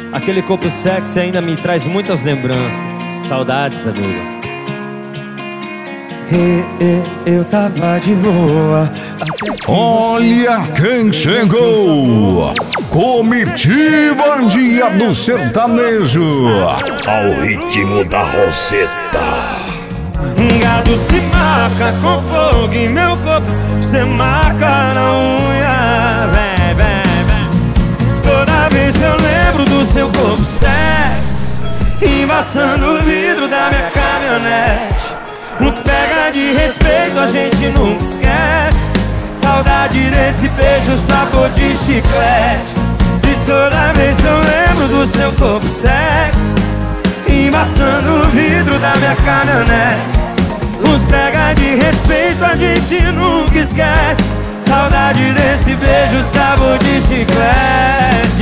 Aquele corpo sexy ainda me traz muitas lembranças. Saudades, amigo. Eu tava de boa. Olha quem chegou! Comitiva Dia do Sertanejo, ao ritmo da Roseta. Gado se marca com fogo em meu corpo, cê marca na unha, vem, vem, vem. Toda vez que eu lembro do seu corpo sexy, embaçando o vidro da minha caminhonete. Uns pega de respeito, a gente nunca esquece. Saudade desse beijo, sabor de chiclete. E toda vez que eu lembro do seu corpo sexy, embaçando o vidro da minha caminhonete. Uns pega de respeito, a gente nunca esquece. Saudade desse beijo, sabor de chiclete.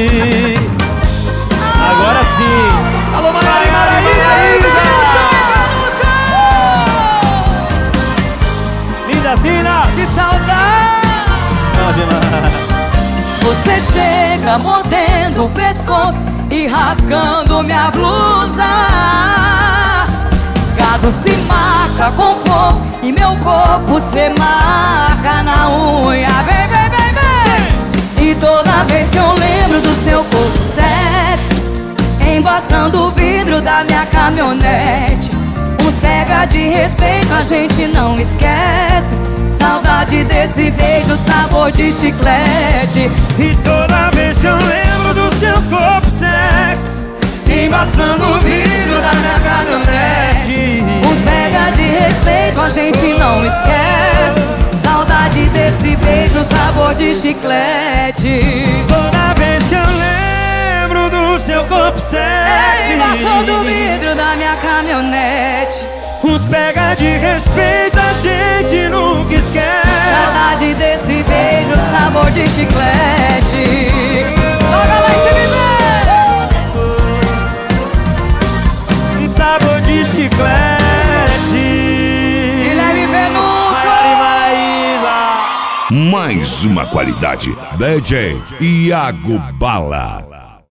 Agora sim. Alô, Maraísa! Linda Zina! Que saudade! Você chega mordendo o pescoço e rasgando minha blusa. Gado se marca com fogo e meu corpo cê marca na unha. Vem, vem, vem, vem! E toda vez que eu lembro do seu corpo sexy, embaçando o vidro da minha caminhonete. Uns pega de respeito, a gente não esquece. Saudade desse beijo, sabor de chiclete. E toda vez que eu lembro do seu corpo sexy, embaçando o vidro da minha caminhonete. Uns pega de respeito, a gente não esquece. Saudade desse beijo, sabor de chiclete. Toda vez que eu lembro do seu corpo sexy, embaçando o vidro da minha caminhonete. Uns pega de respeito, a gente nunca esquece. Saudade desse beijo, sabor de chiclete. Joga lá em cima, sabor de chiclete. Guilherme Venuto. Mais uma qualidade. DJ Iago Bala.